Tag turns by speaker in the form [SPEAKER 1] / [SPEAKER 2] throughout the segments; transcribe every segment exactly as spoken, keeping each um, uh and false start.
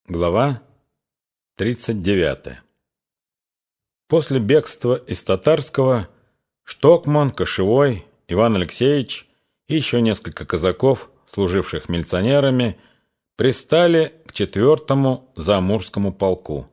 [SPEAKER 1] Глава тридцать девятая. После бегства из Татарского Штокман, Кошевой, Иван Алексеевич и еще несколько казаков, служивших милиционерами, пристали к четвертому Заамурскому полку.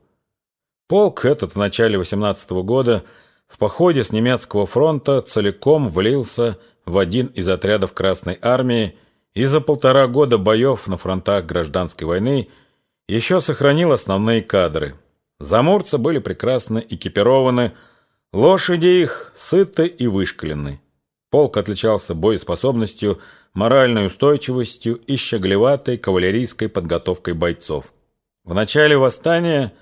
[SPEAKER 1] Полк этот в начале восемнадцатого года в походе с немецкого фронта целиком влился в один из отрядов Красной армии и за полтора года боев на фронтах гражданской войны еще сохранил основные кадры. Замурцы были прекрасно экипированы, лошади их сыты и вышкалены. Полк отличался боеспособностью, моральной устойчивостью и щеголеватой кавалерийской подготовкой бойцов. В начале восстания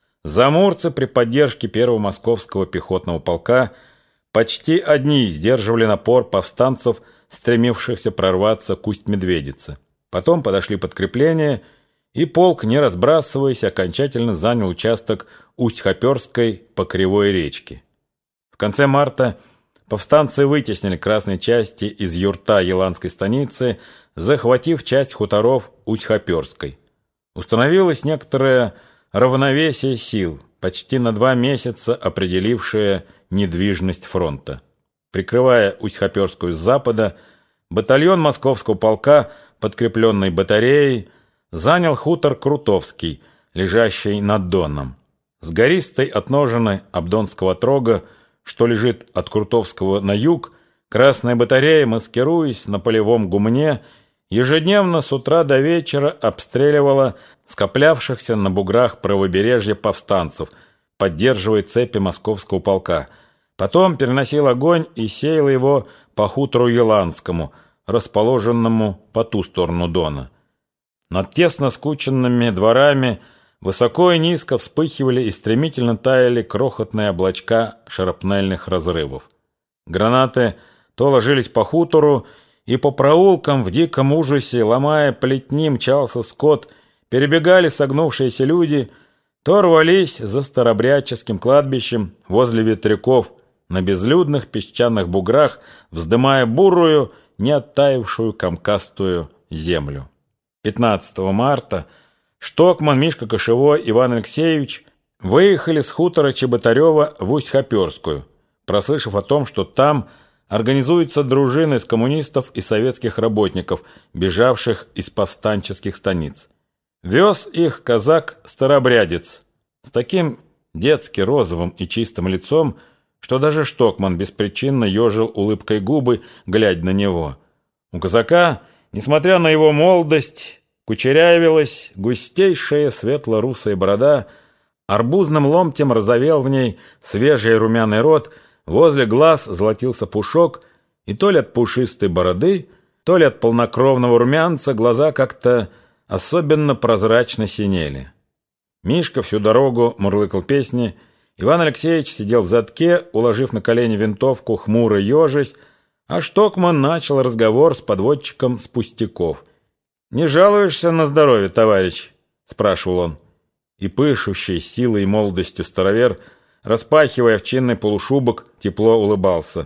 [SPEAKER 1] замурцы при поддержке первого Московского пехотного полка почти одни сдерживали напор повстанцев, стремившихся прорваться к Усть-Медведице. Потом подошли подкрепления, и полк, не разбрасываясь, окончательно занял участок Усть-Хоперской по Кривой речке. В конце марта повстанцы вытеснили красные части из юрта Еланской станицы, захватив часть хуторов Усть-Хоперской. Установилось некоторое равновесие сил, почти на два месяца определившее недвижность фронта. Прикрывая Усть-Хоперскую с запада, батальон Московского полка, подкрепленный батареей, занял хутор Крутовский, лежащий над Доном. С гористой отножины Абдонского отрога, что лежит от Крутовского на юг, Красная батарея, маскируясь на полевом гумне, ежедневно с утра до вечера обстреливала скоплявшихся на буграх правобережья повстанцев, поддерживая цепи Московского полка. Потом переносил огонь и сеял его по хутору Еланскому, расположенному по ту сторону Дона. Над тесно скученными дворами высоко и низко вспыхивали и стремительно таяли крохотные облачка шрапнельных разрывов. Гранаты то ложились по хутору, и по проулкам в диком ужасе, ломая плетни, мчался скот, перебегали согнувшиеся люди, то рвались за старобрядческим кладбищем возле ветряков на безлюдных песчаных буграх, вздымая бурую, не оттаившую комкастую землю. пятнадцатого марта Штокман, Мишка Кошевой, Иван Алексеевич выехали с хутора Чеботарева в Усть-Хоперскую, прослышав о том, что там организуются дружины из коммунистов и советских работников, бежавших из повстанческих станиц. Вез их казак-старобрядец с таким детски розовым и чистым лицом, что даже Штокман беспричинно ежил улыбкой губы, глядя на него. У казака, несмотря на его молодость, кучерявилась густейшая светло-русая борода, арбузным ломтем розовел в ней свежий румяный рот, возле глаз золотился пушок, и то ли от пушистой бороды, то ли от полнокровного румянца глаза как-то особенно прозрачно синели. Мишка всю дорогу мурлыкал песни, Иван Алексеевич сидел в задке, уложив на колени винтовку, хмуро ежась, а Штокман начал разговор с подводчиком с пустяков. «Не жалуешься на здоровье, товарищ?» — спрашивал он. И пышущий силой и молодостью старовер, распахивая овчинный полушубок, тепло улыбался.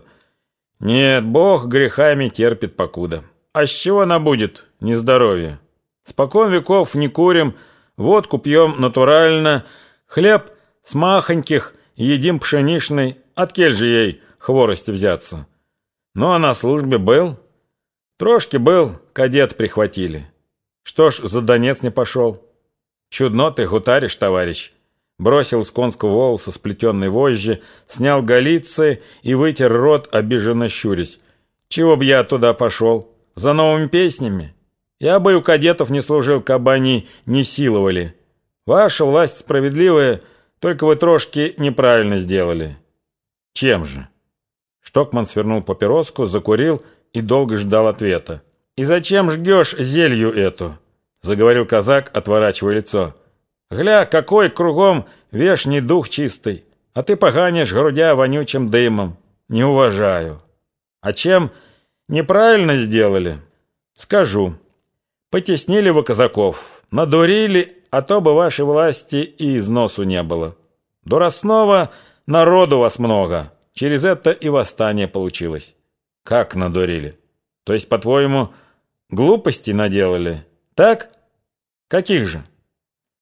[SPEAKER 1] «Нет, Бог грехами терпит покуда. А с чего она будет, нездоровье? Спокон веков не курим, водку пьем натурально, хлеб с махоньких едим пшеничный, откель же ей хворости взяться? Ну, а на службе был? Трошки был, кадет прихватили. Что ж, за Донец не пошел? Чудно ты гутаришь, товарищ». Бросил с конского волоса сплетенной вожжи, снял галицы и вытер рот, обиженно щурясь. «Чего б я туда пошел? За новыми песнями? Я бы у кадетов не служил, кабы они не силовали. Ваша власть справедливая, только вы трошки неправильно сделали». «Чем же?» Штокман свернул папироску, закурил и долго ждал ответа. «И зачем жгешь зелью эту?» — заговорил казак, отворачивая лицо. «Гля, какой кругом вешний дух чистый, а ты поганишь грудя вонючим дымом. Не уважаю. А чем неправильно сделали? Скажу. Потеснили вы казаков, надурили, а то бы вашей власти и износу не было. Дуросного народу вас много, через это и восстание получилось». «Как надурили? То есть, по-твоему, глупостей наделали? Так? Каких же?»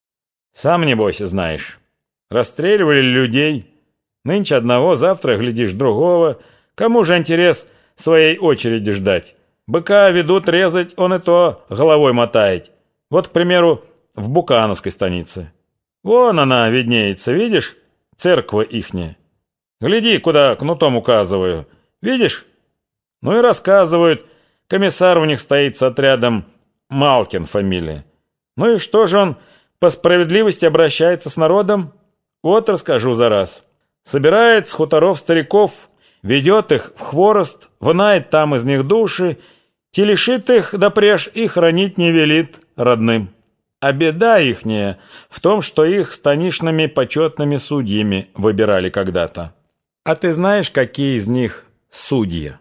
[SPEAKER 1] Сам, небось, знаешь. Расстреливали людей. Нынче одного, завтра, глядишь, другого. Кому же интерес своей очереди ждать? Быка ведут резать, он и то головой мотает. Вот, к примеру, в Букановской станице. Вон она виднеется, видишь? Церковь ихняя. Гляди, куда кнутом указываю. Видишь? Ну и рассказывают. Комиссар у них стоит с отрядом, Малкин фамилия. Ну и что же он по справедливости обращается с народом? Вот расскажу за раз. Собирает с хуторов стариков, ведет их в хворост, вынает там из них души, телешит их допреж и хранить не велит родным. А беда ихняя в том, что их станичными почетными судьями выбирали когда-то. А ты знаешь, какие из них судьи?